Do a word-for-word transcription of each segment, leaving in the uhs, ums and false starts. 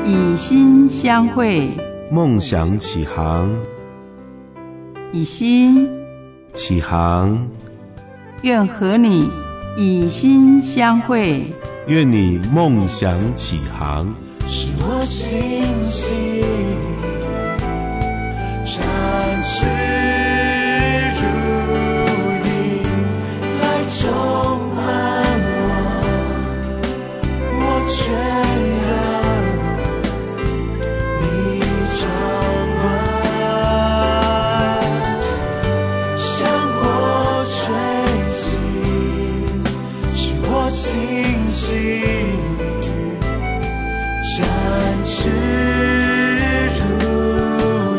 以心相会， 梦想起航。 以心起航， 愿和你以心相会， 愿你梦想起航。 使我兴起，展翅如鹰，来充满我，我全让你掌管，向我吹起，使我兴起，展翅如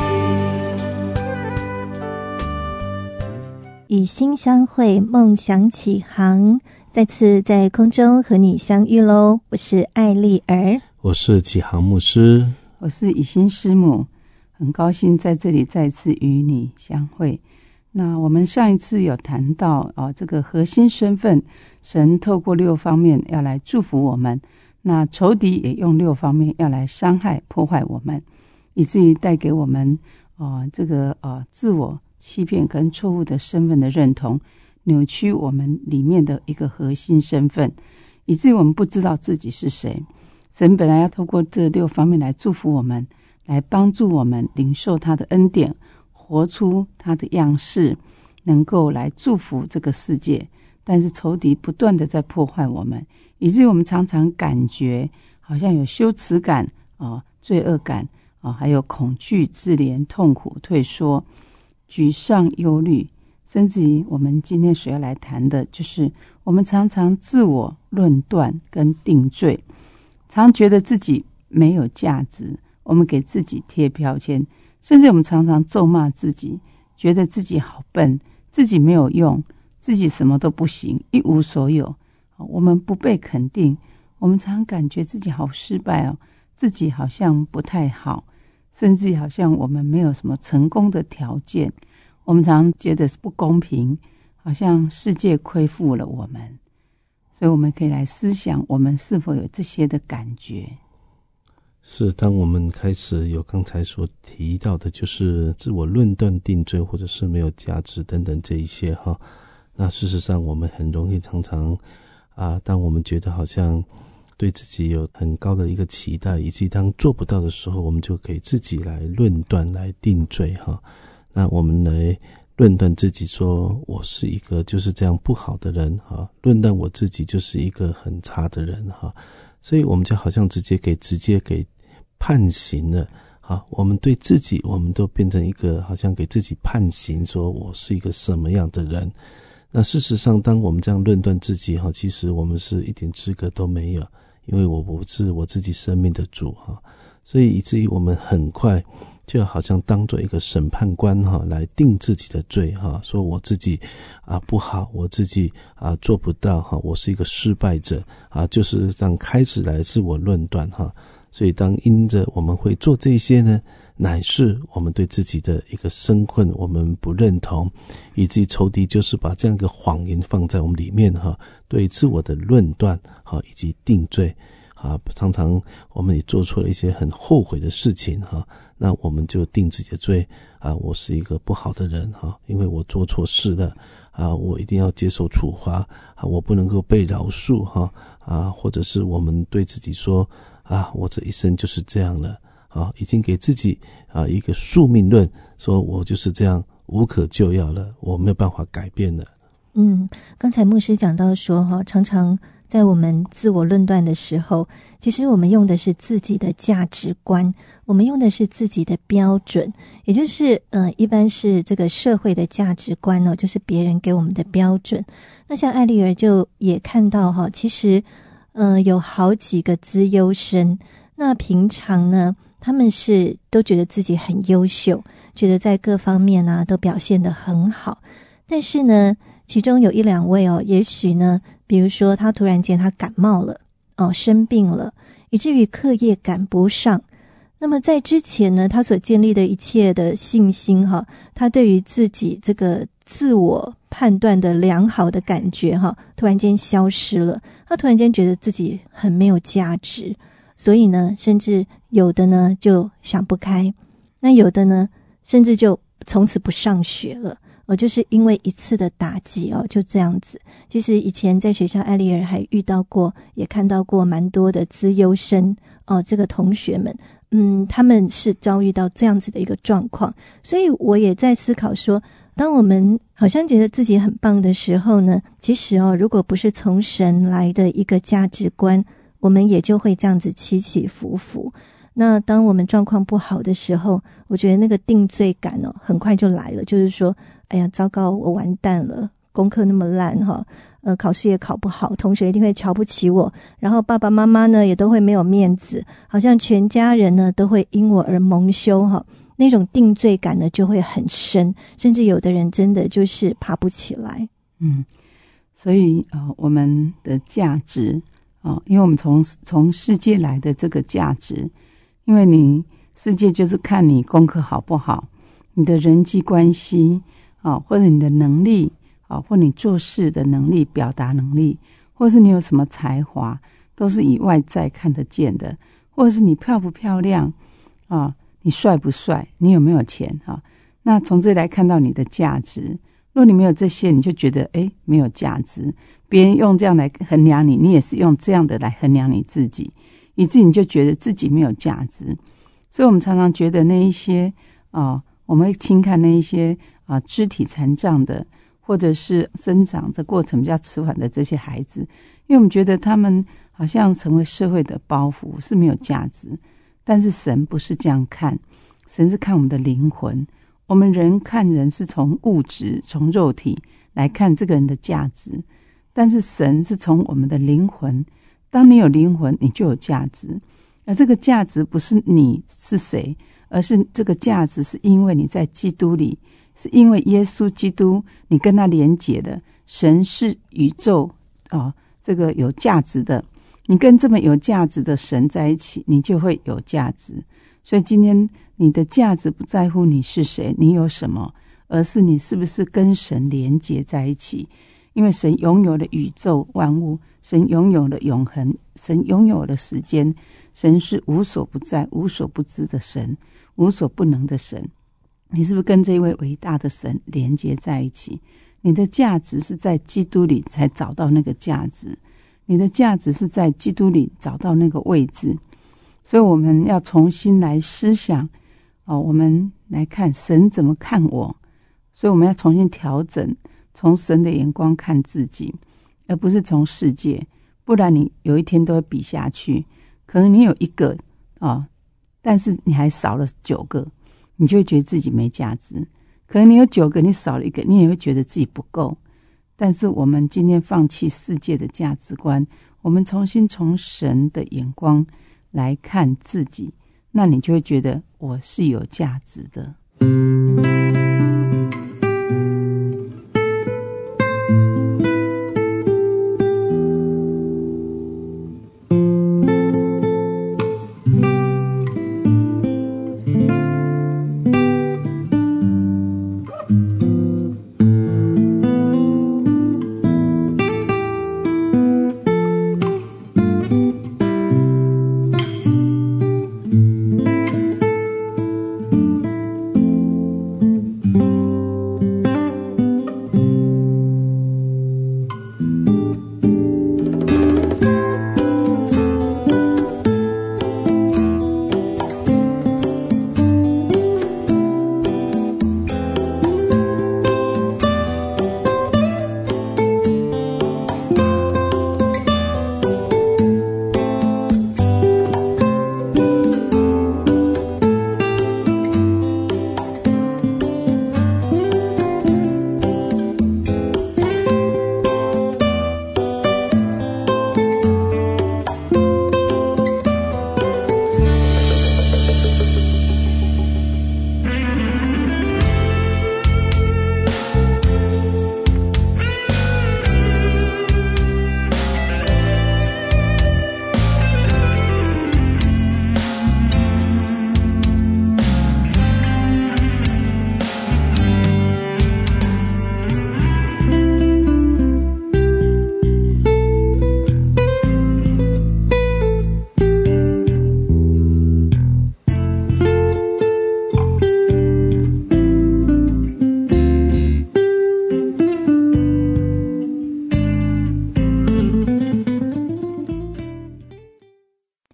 鹰。以心相会，梦想起航，再次在空中和你相遇咯。我是艾丽儿， 我是启航牧师， 我是以心师母，很高兴在这里再次与你相会。那我们上一次有谈到、哦、这个核心身份，神透过六方面要来祝福我们，那仇敌也用六方面要来伤害破坏我们，以至于带给我们、呃、这个、呃、自我欺骗跟错误的身份的认同，扭曲我们里面的一个核心身份，以至于我们不知道自己是谁。神本来要透过这六方面来祝福我们，来帮助我们领受他的恩典，活出他的样式，能够来祝福这个世界。但是仇敌不断的在破坏我们，以至于我们常常感觉好像有羞耻感、呃、罪恶感、呃、还有恐惧、自怜、痛苦、退缩、沮丧、忧虑，甚至于我们今天所要来谈的就是我们常常自我论断跟定罪，常觉得自己没有价值，我们给自己贴标签，甚至我们常常咒骂自己，觉得自己好笨，自己没有用，自己什么都不行，一无所有，我们不被肯定，我们常感觉自己好失败哦，自己好像不太好，甚至好像我们没有什么成功的条件，我们常觉得是不公平，好像世界亏负了我们。所以我们可以来思想，我们是否有这些的感觉。 是当我们开始有刚才所提到的，就是自我论断定罪，或者是没有价值等等这一些哈。那事实上我们很容易常常啊，当我们觉得好像对自己有很高的一个期待，以及当做不到的时候，我们就可以自己来论断来定罪哈。那我们来论断自己说我是一个就是这样不好的人哈，论断我自己就是一个很差的人哈，所以我们就好像直接给直接给判刑了啊，我们对自己我们都变成一个好像给自己判刑，说我是一个什么样的人。那事实上当我们这样论断自己哈，其实我们是一点资格都没有，因为我不是我自己生命的主哈，所以以至于我们很快就好像当作一个审判官哈，来定自己的罪哈，说我自己啊不好，我自己啊做不到哈，我是一个失败者啊，就是这样开始来自我论断哈。所以当因着我们会做这些呢，乃是我们对自己的一个身份我们不认同，以及仇敌就是把这样一个谎言放在我们里面哈，对自我的论断哈以及定罪啊，常常我们也做错了一些很后悔的事情哈，那我们就定自己的罪啊，我是一个不好的人哈，因为我做错事了啊，我一定要接受处罚啊，我不能够被饶恕哈啊，或者是我们对自己说啊，我这一生就是这样了啊，已经给自己啊一个宿命论，说我就是这样无可救药了，我没有办法改变了。 嗯，刚才牧师讲到说哈，常常在我们自我论断的时候，其实我们用的是自己的价值观，我们用的是自己的标准，也就是呃，一般是这个社会的价值观哦，就是别人给我们的标准。那像艾丽儿就也看到哈，其实呃有好几个资优生，那平常呢，他们是都觉得自己很优秀，觉得在各方面啊都表现得很好，但是呢，其中有一两位哦，也许呢，比如说他突然间他感冒了哦，生病了，以至于课业赶不上。那么在之前呢，他所建立的一切的信心哈，他对于自己这个自我判断的良好的感觉哈，突然间消失了。他突然间觉得自己很没有价值， 所以呢，甚至有的呢就想不开，那有的呢甚至就从此不上学了。哦，就是因为一次的打击哦，就这样子。其实以前在学校艾丽儿还遇到过，也看到过蛮多的资优生哦，这个同学们，嗯，他们是遭遇到这样子的一个状况。所以我也在思考说，当我们好像觉得自己很棒的时候呢，其实哦，如果不是从神来的一个价值观，我们也就会这样子起起伏伏。那当我们状况不好的时候，我觉得那个定罪感哦，很快就来了，就是说，哎呀，糟糕，我完蛋了，功课那么烂哈，呃，考试也考不好，同学一定会瞧不起我，然后爸爸妈妈呢也都会没有面子，好像全家人呢都会因我而蒙羞哈，那种定罪感呢就会很深，甚至有的人真的就是爬不起来。 嗯，所以呃，我们的价值啊、呃，因为我们从从世界来的这个价值，因为你世界就是看你功课好不好，你的人际关系啊，或者你的能力啊，或你做事的能力、表达能力，或是你有什么才华，都是以外在看得见的，或者是你漂不漂亮啊，你帅不帅，你有没有钱啊？那从这里来看到你的价值。若你没有这些，你就觉得诶没有价值，别人用这样来衡量你，你也是用这样的来衡量你自己，以致你就觉得自己没有价值。所以我们常常觉得那一些啊、呃，我们会轻看那一些啊、呃、肢体残障的，或者是生长这过程比较迟缓的这些孩子，因为我们觉得他们好像成为社会的包袱，是没有价值。但是神不是这样看，神是看我们的灵魂。我们人看人是从物质、从肉体来看这个人的价值，但是神是从我们的灵魂。当你有灵魂，你就有价值。而这个价值不是你是谁，而是这个价值是因为你在基督里，是因为耶稣基督你跟他连结的。神是宇宙啊，这个有价值的。你跟这么有价值的神在一起，你就会有价值。所以今天你的价值不在乎你是谁，你有什么，而是你是不是跟神连结在一起。因为神拥有了宇宙万物，神拥有了永恒，神拥有了时间，神是无所不在、无所不知的神，无所不能的神。你是不是跟这位伟大的神连结在一起？你的价值是在基督里才找到那个价值，你的价值是在基督里找到那个位置。所以我们要重新来思想、哦、我们来看神怎么看我。所以我们要重新调整，从神的眼光看自己，而不是从世界，不然你有一天都会比下去。可能你有一个、哦、但是你还少了九个，你就会觉得自己没价值。可能你有九个，你少了一个，你也会觉得自己不够。但是我们今天放弃世界的价值观，我们重新从神的眼光来看自己，那你就会觉得我是有价值的。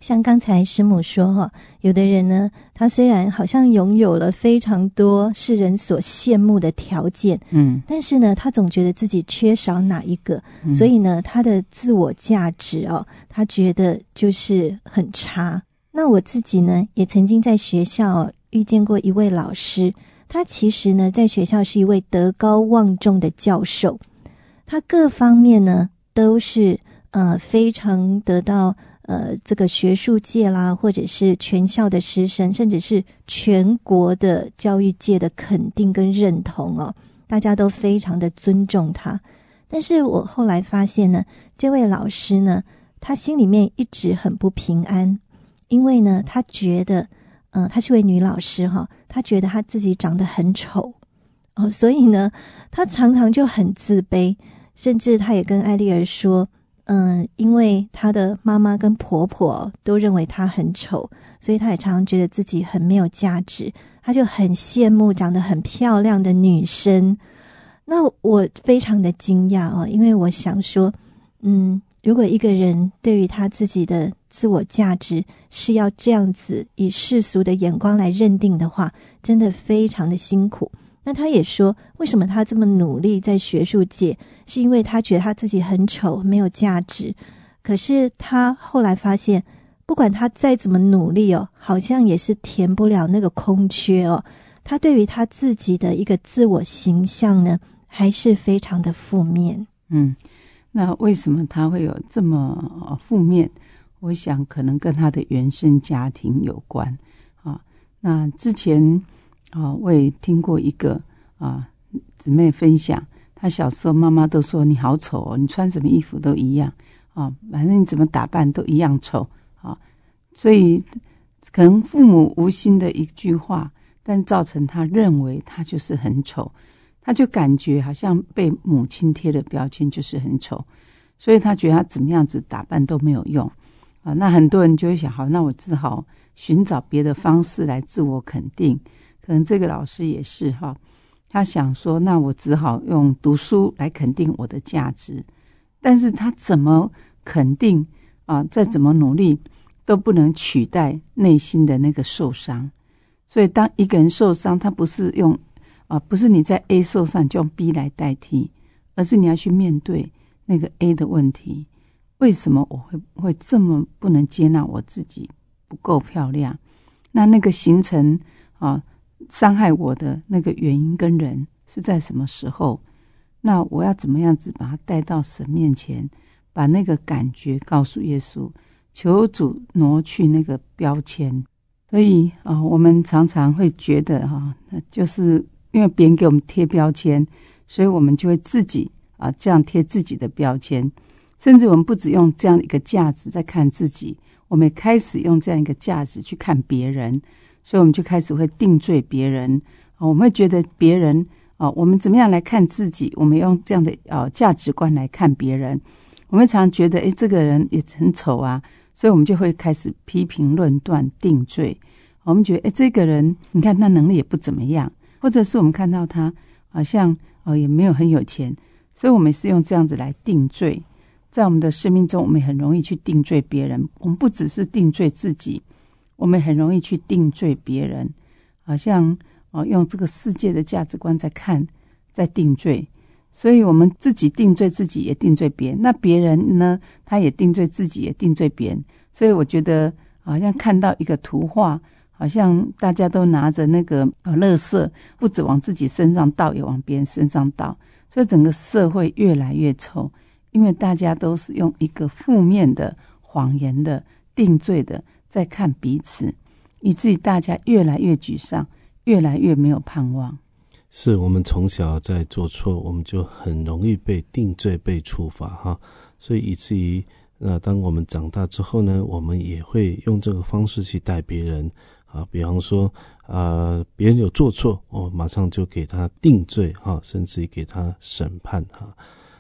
像刚才师母说哈，有的人呢，他虽然好像拥有了非常多世人所羡慕的条件， 嗯， 但是呢，他总觉得自己缺少哪一个， 嗯、 所以呢，他的自我价值哦，他觉得就是很差。那我自己呢，也曾经在学校、哦、遇见过一位老师，他其实呢，在学校是一位德高望重的教授，他各方面呢都是呃非常得到。呃，这个学术界啦，或者是全校的师生，甚至是全国的教育界的肯定跟认同哦，大家都非常的尊重他。但是我后来发现呢，这位老师呢，他心里面一直很不平安，因为呢，他觉得，呃，她是位女老师哈、哦，她觉得她自己长得很丑哦，所以呢，她常常就很自卑，甚至她也跟艾丽儿说。嗯，因为她的妈妈跟婆婆都认为她很丑，所以她也常常觉得自己很没有价值，她就很羡慕长得很漂亮的女生。那我非常的惊讶哦，因为我想说，嗯，如果一个人对于他自己的自我价值是要这样子以世俗的眼光来认定的话，真的非常的辛苦。那他也说，为什么他这么努力在学术界，是因为他觉得他自己很丑，没有价值。可是他后来发现，不管他再怎么努力哦，好像也是填不了那个空缺哦。他对于他自己的一个自我形象呢，还是非常的负面。 嗯，那为什么他会有这么负面？我想可能跟他的原生家庭有关啊。那之前啊，我也听过一个啊姊妹分享，她小时候妈妈都说你好丑哦，你穿什么衣服都一样啊，反正你怎么打扮都一样丑啊，所以可能父母无心的一句话，但造成他认为他就是很丑，他就感觉好像被母亲贴的标签就是很丑，所以他觉得他怎么样子打扮都没有用啊。那很多人就会想，好，那我只好寻找别的方式来自我肯定。可能这个老师也是哈，他想说，那我只好用读书来肯定我的价值，但是他怎么肯定啊？再怎么努力都不能取代内心的那个受伤。所以当一个人受伤，他不是用啊，不是你在 A 受伤就用 B 来代替，而是你要去面对那个 A 的问题。为什么我会会这么不能接纳我自己不够漂亮？那那个形成啊伤害我的那个原因跟人是在什么时候？那我要怎么样子把它带到神面前，把那个感觉告诉耶稣，求主挪去那个标签。所以啊，我们常常会觉得哈，就是因为别人给我们贴标签，所以我们就会自己啊这样贴自己的标签，甚至我们不只用这样一个价值在看自己，我们也开始用这样一个价值去看别人。所以我们就开始会定罪别人，我们会觉得别人我们怎么样来看自己，我们用这样的价值观来看别人。我们常常觉得诶这个人也很丑啊，所以我们就会开始批评论断定罪。我们觉得诶这个人你看他能力也不怎么样，或者是我们看到他好像也没有很有钱，所以我们是用这样子来定罪。在我们的生命中，我们很容易去定罪别人，我们不只是定罪自己，我们很容易去定罪别人，好像、哦、用这个世界的价值观在看，在定罪。所以我们自己定罪自己，也定罪别人。那别人呢，他也定罪自己，也定罪别人。所以我觉得好像看到一个图画，好像大家都拿着那个呃垃圾，不只往自己身上倒，也往别人身上倒。所以整个社会越来越臭，因为大家都是用一个负面的、谎言的、定罪的在看彼此，以至于大家越来越沮丧，越来越没有盼望。 是我们从小在做错，我们就很容易被定罪、被处罚哈，所以以至于那当我们长大之后呢，我们也会用这个方式去待别人啊，比方说啊，别人有做错，我马上就给他定罪哈，甚至于给他审判哈。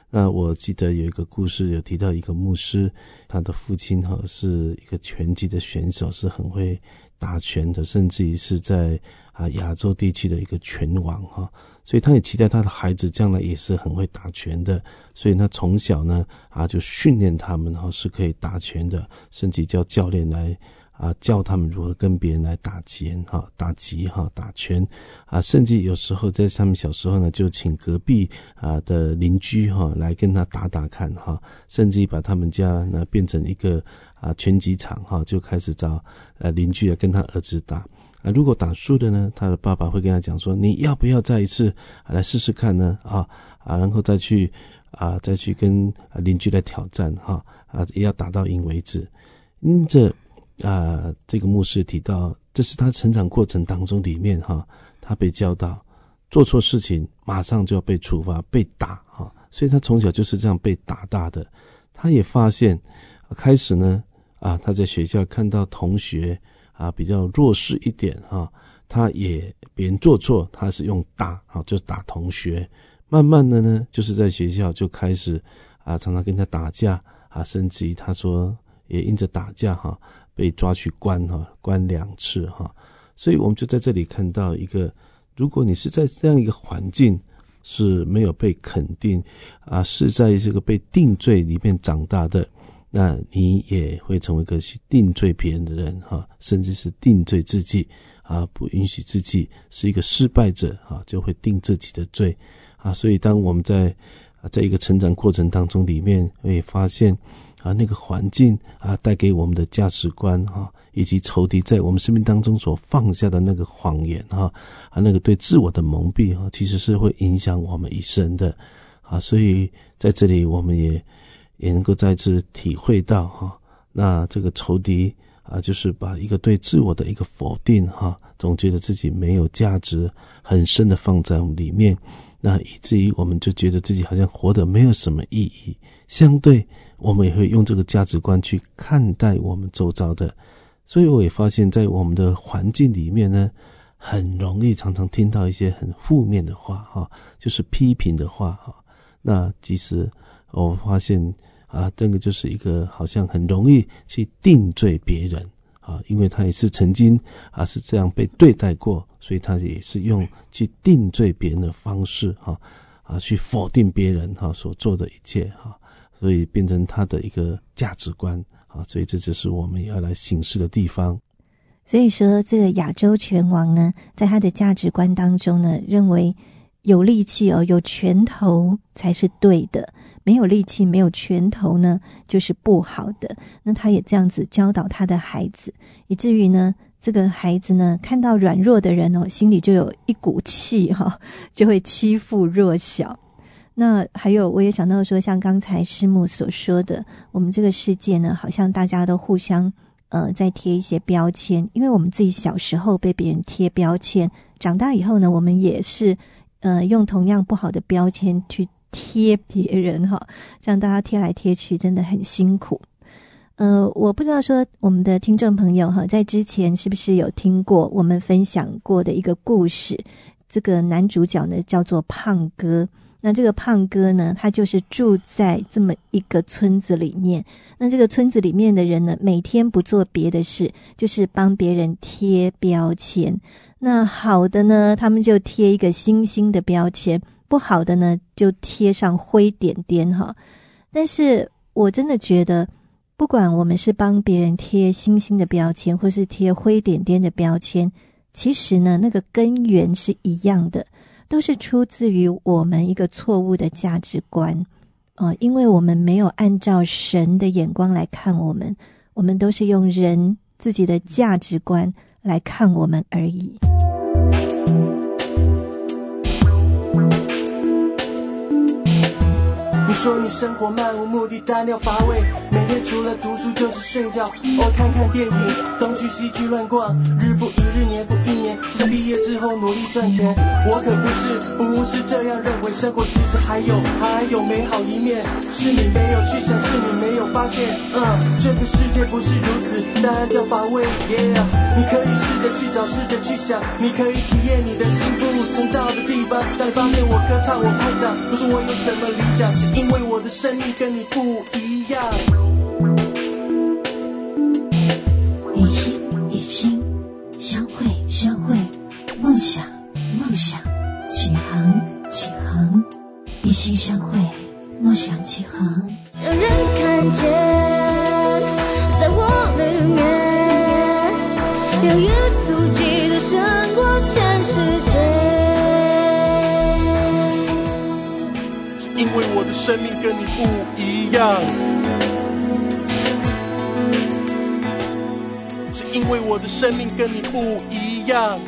那我记得有一个故事有提到一个牧师，他的父亲哈是一个拳击的选手，是很会打拳的，甚至于是在啊亚洲地区的一个拳王哈，所以他也期待他的孩子将来也是很会打拳的，所以他从小呢啊就训练他们哈是可以打拳的，甚至叫教练来啊，教他们如何跟别人来打拳哈，打击哈，打拳啊，甚至有时候在他们小时候呢，就请隔壁啊的邻居哈来跟他打打看哈，甚至把他们家呢变成一个啊拳击场哈，就开始找呃邻居来跟他儿子打啊。如果打输的呢，他的爸爸会跟他讲说，你要不要再一次啊来试试看呢啊啊，然后再去啊再去跟邻居来挑战哈啊，也要打到赢为止。因着啊，这个牧师提到，这是他成长过程当中里面哈，他被教导做错事情马上就要被处罚，被打哈，所以他从小就是这样被打大的。他也发现，开始呢啊，他在学校看到同学啊比较弱势一点哈，他也别人做错，他是用打啊，就打同学。慢慢的呢，就是在学校就开始啊，常常跟他打架啊，甚至于他说也因着打架哈。被抓去关哈，关两次哈，所以我们就在这里看到一个，如果你是在这样一个环境是没有被肯定啊，是在这个被定罪里面长大的，那你也会成为一个去定罪别人的人哈，甚至是定罪自己啊，不允许自己是一个失败者啊，就会定自己的罪啊。所以当我们在啊在一个成长过程当中里面会发现。啊，那个环境啊，带给我们的价值观啊，以及仇敌在我们生命当中所放下的那个谎言啊，啊，那个对自我的蒙蔽啊，其实是会影响我们一生的啊。所以在这里，我们也也能够再次体会到哈，那这个仇敌啊，就是把一个对自我的一个否定哈，总觉得自己没有价值，很深的放在我们里面，那以至于我们就觉得自己好像活得没有什么意义。相对我们也会用这个价值观去看待我们周遭的，所以我也发现在我们的环境里面呢，很容易常常听到一些很负面的话哈，就是批评的话哈。那其实我发现啊，这个就是一个好像很容易去定罪别人啊，因为他也是曾经啊是这样被对待过，所以他也是用去定罪别人的方式哈啊去否定别人哈所做的一切哈。所以变成他的一个价值观啊，所以这就是我们要来省视的地方。 所以说这个亚洲拳王呢，在他的价值观当中呢，认为有力气哦，有拳头才是对的，没有力气没有拳头呢就是不好的。那他也这样子教导他的孩子，以至于呢这个孩子呢看到软弱的人哦，心里就有一股气哈、哦，就会欺负弱小。那还有我也想到说，像刚才师母所说的，我们这个世界呢，好像大家都互相呃在贴一些标签，因为我们自己小时候被别人贴标签，长大以后呢，我们也是呃用同样不好的标签去贴别人哈，这样大家贴来贴去真的很辛苦。呃，我不知道说我们的听众朋友哈，在之前是不是有听过我们分享过的一个故事，这个男主角呢叫做胖哥。那这个胖哥呢，他就是住在这么一个村子里面，那这个村子里面的人呢，每天不做别的事，就是帮别人贴标签。那好的呢，他们就贴一个星星的标签，不好的呢就贴上灰点点哈。但是我真的觉得，不管我们是帮别人贴星星的标签，或是贴灰点点的标签，其实呢那个根源是一样的，都是出自于我们一个错误的价值观，呃，因为我们没有按照神的眼光来看我们，我们都是用人自己的价值观来看我们而已。 你说你生活漫无目的单调乏味，每天除了读书就是睡觉，偶尔看看电影，东去西去乱逛，日复一日年复一年， 就算毕业之后努力赚钱。我可不是不是这样认为，生活其实还有还有美好一面，是你没有去想，是你没有发现。嗯，这个世界不是如此单调乏味。Yeah， 你可以试着去找，试着去想，你可以体验你的心不曾到的地方。当你发现我歌唱，我拍掌，不是我有什么理想，是因为我的生命跟你不一样。 与心与心相会相会，梦想梦想起航起航，与心相会，梦想起航。 让人看见在我里面有耶稣基督胜过全世界， 是因为我的生命跟你不一样，是因为我的生命跟你不一样。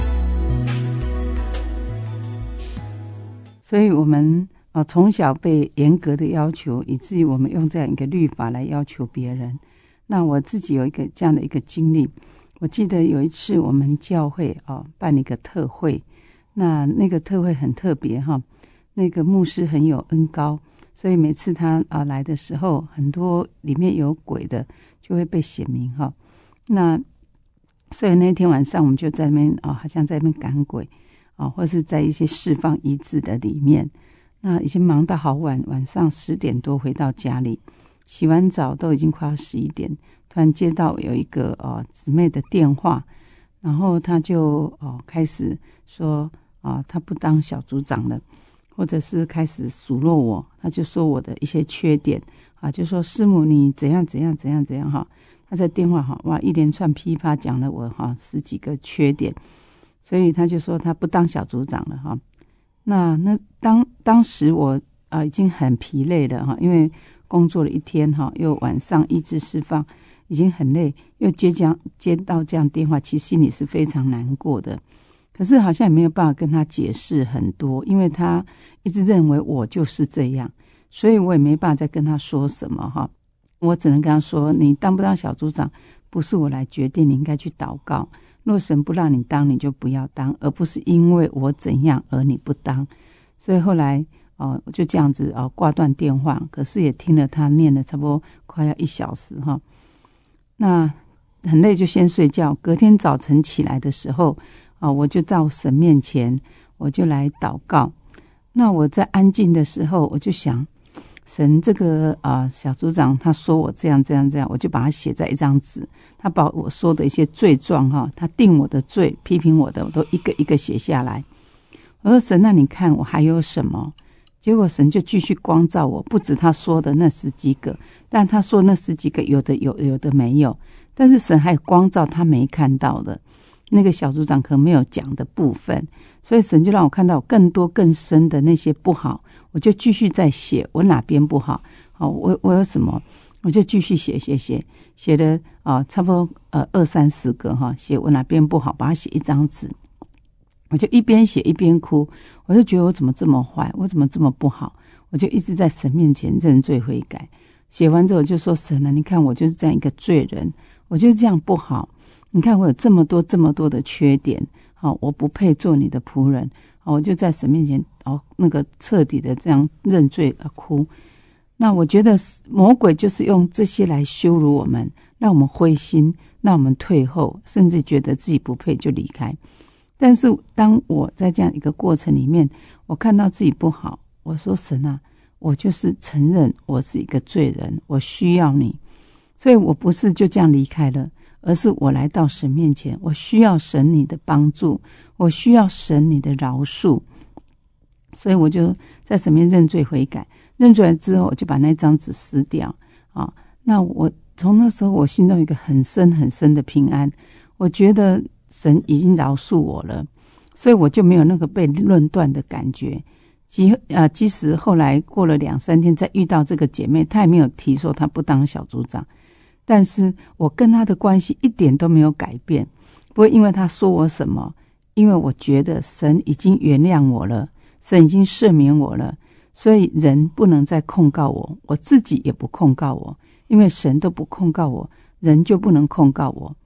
所以我们啊、呃、从小被严格的要求，以至于我们用这样一个律法来要求别人。那我自己有一个这样的一个经历，我记得有一次我们教会哦办一个特会，那那个特会很特别哈，那个牧师很有恩膏，所以每次他啊、呃、来的时候，很多里面有鬼的就会被显明哈。那所以那天晚上我们就在那边啊、哦，好像在那边赶鬼啊、哦，或是在一些释放医治的里面。那已经忙到好晚，晚上十点多回到家里，洗完澡都已经快要十一点，突然接到有一个呃姊妹的电话，然后他就哦、呃、开始说啊、呃，他不当小组长了，或者是开始数落我，他就说我的一些缺点啊，就说师母你怎样怎样怎样怎样哈，他在电话哈哇一连串噼啪讲了我哈十几个缺点，所以他就说他不当小组长了哈。那那当当时我啊、呃、已经很疲累了哈，因为工作了一天哈，又晚上医治释放，已经很累，又接讲接到这样电话，其实心里是非常难过的。可是好像也没有办法跟他解释很多，因为他一直认为我就是这样，所以我也没办法再跟他说什么哈。我只能跟他说，你当不当小组长不是我来决定，你应该去祷告。若神不让你当，你就不要当，而不是因为我怎样而你不当。所以后来哦，我就这样子哦挂断电话，可是也听了他念了差不多快要一小时哈。那很累就先睡觉，隔天早晨起来的时候啊、哦，我就到神面前，我就来祷告。那我在安静的时候，我就想，神这个啊、呃、小组长他说我这样这样这样，我就把它写在一张纸，他把我说的一些罪状哈，他定我的罪，批评我的，我都一个一个写下来。我说神，那你看我还有什么？结果神就继续光照我，不止他说的那十几个，但他说那十几个有的有，有的没有，但是神还有光照他没看到的，那个小组长可能没有讲的部分，所以神就让我看到更多更深的那些不好，我就继续在写我哪边不好，好，我我有什么，我就继续写写写写的啊、呃，差不多呃二三十个哈，写我哪边不好，把它写一张纸，我就一边写一边哭，我就觉得我怎么这么坏，我怎么这么不好，我就一直在神面前认罪悔改。写完之后就说神啊，你看我就是这样一个罪人，我就是这样不好，你看我有这么多这么多的缺点，好，我不配做你的仆人，好，我就在神面前哦那个彻底的这样认罪而哭。那我觉得魔鬼就是用这些来羞辱我们，让我们灰心，让我们退后，甚至觉得自己不配就离开。但是当我在这样一个过程里面，我看到自己不好，我说神啊，我就是承认我是一个罪人，我需要你，所以我不是就这样离开了，而是我来到神面前，我需要神你的帮助，我需要神你的饶恕，所以我就在神面认罪悔改，认出来之后，我就把那张纸撕掉啊。那我从那时候，我心中有一个很深很深的平安，我觉得神已经饶恕我了，所以我就没有那个被论断的感觉。即啊，即使后来过了两三天再遇到这个姐妹，她也没有提说她不当小组长，但是我跟她的关系一点都没有改变，不会因为她说我什么，因为我觉得神已经原谅我了，神已经赦免我了，所以人不能再控告我，我自己也不控告我，因为神都不控告我，人就不能控告我。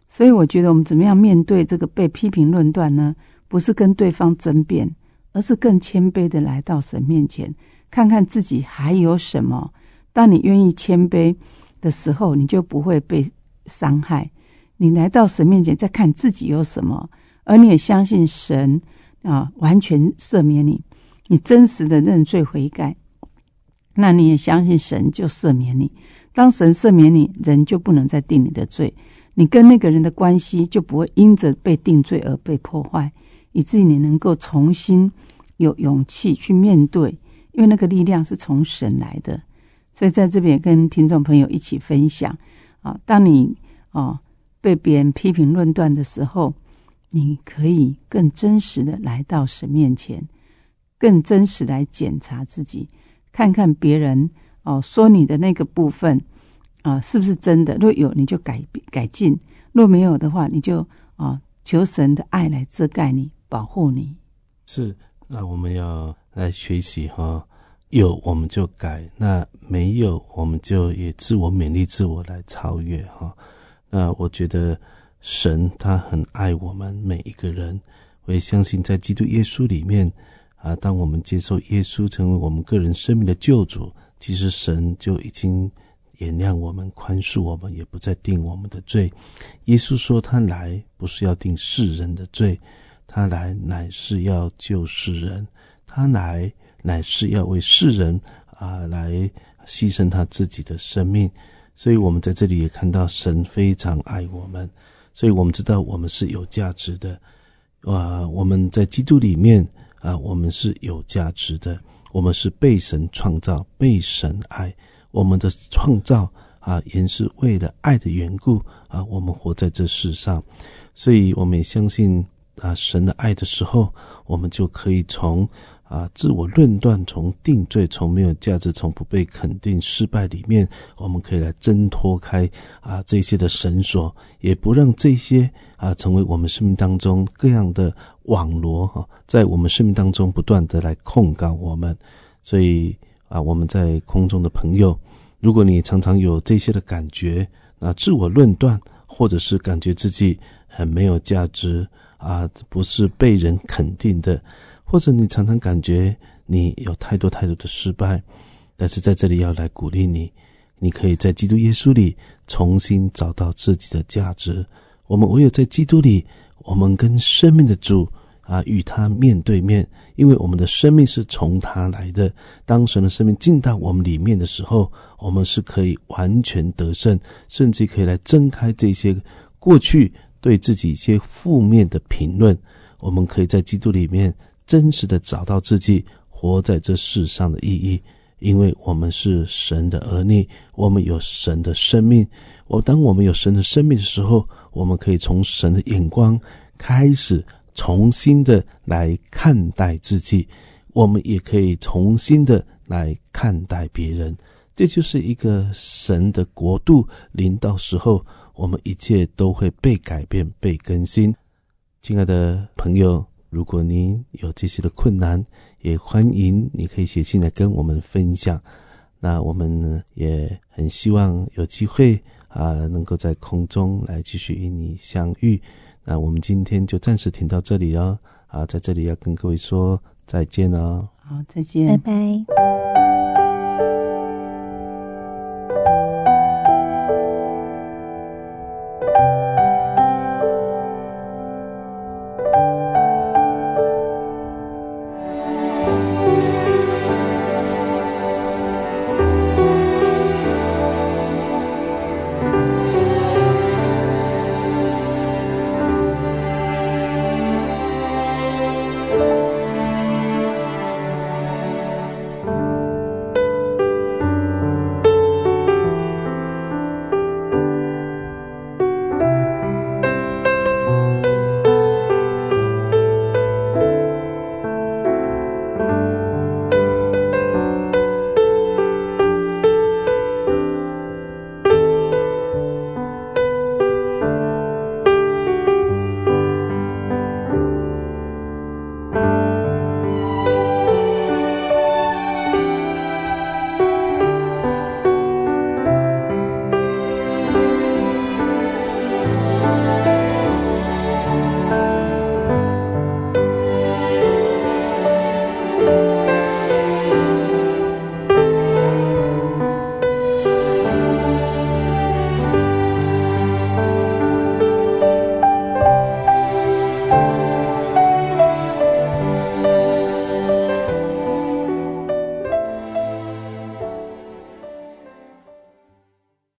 所以我觉得我们怎么样面对这个被批评论断呢？不是跟对方争辩，而是更谦卑的来到神面前，看看自己还有什么。当你愿意谦卑的时候，你就不会被伤害。你来到神面前，再看自己有什么，而你也相信神啊，完全赦免你。你真实的认罪悔改，那你也相信神就赦免你。当神赦免你，人就不能再定你的罪，你跟那个人的关系就不会因着被定罪而被破坏，以至于你能够重新有勇气去面对，因为那个力量是从神来的。所以在这边也跟听众朋友一起分享啊，当你啊被别人批评论断的时候，你可以更真实的来到神面前，更真实来检查自己，看看别人哦说你的那个部分啊是不是真的，若有你就改改进，若没有的话，你就啊求神的爱来遮盖你，保护你。 是，那我们要来学习哈，有我们就改，那没有我们就也自我勉励，自我来超越哈。那我觉得神他很爱我们每一个人，我也相信在基督耶稣里面啊，当我们接受耶稣成为我们个人生命的救主，其实神就已经原谅我们，宽恕我们，也不再定我们的罪。耶稣说他来不是要定世人的罪，他来乃是要救世人，他来乃是要为世人啊来牺牲他自己的生命。所以我们在这里也看到神非常爱我们，所以我们知道我们是有价值的啊，我们在基督里面啊，我们是有价值的，我们是被神创造，被神爱，我们的创造啊也是为了爱的缘故啊，我们活在这世上。所以我们也相信啊神的爱的时候，我们就可以从啊，自我论断，从定罪，从没有价值，从不被肯定、失败里面，我们可以来挣脱开啊这些的绳索，也不让这些啊成为我们生命当中各样的网罗哈、啊，在我们生命当中不断的来控告我们。所以啊，我们在空中的朋友，如果你常常有这些的感觉，啊，自我论断，或者是感觉自己很没有价值啊，不是被人肯定的。或者你常常感觉你有太多太多的失败，但是在这里要来鼓励你，你可以在基督耶稣里重新找到自己的价值。我们唯有在基督里，我们跟生命的主啊与他面对面，因为我们的生命是从他来的。当神的生命进到我们里面的时候，我们是可以完全得胜，甚至可以来挣开这些过去对自己一些负面的评论。我们可以在基督里面真实的找到自己活在这世上的意义，因为我们是神的儿女，我们有神的生命。我当我们有神的生命的时候，我们可以从神的眼光开始重新的来看待自己，我们也可以重新的来看待别人。这就是一个神的国度临到时候，我们一切都会被改变，被更新。亲爱的朋友，如果您有这些的困难，也欢迎你可以写信来跟我们分享。那我们呢也很希望有机会啊，能够在空中来继续与你相遇。那我们今天就暂时停到这里了啊，在这里要跟各位说再见哦。 好，再见， 拜拜。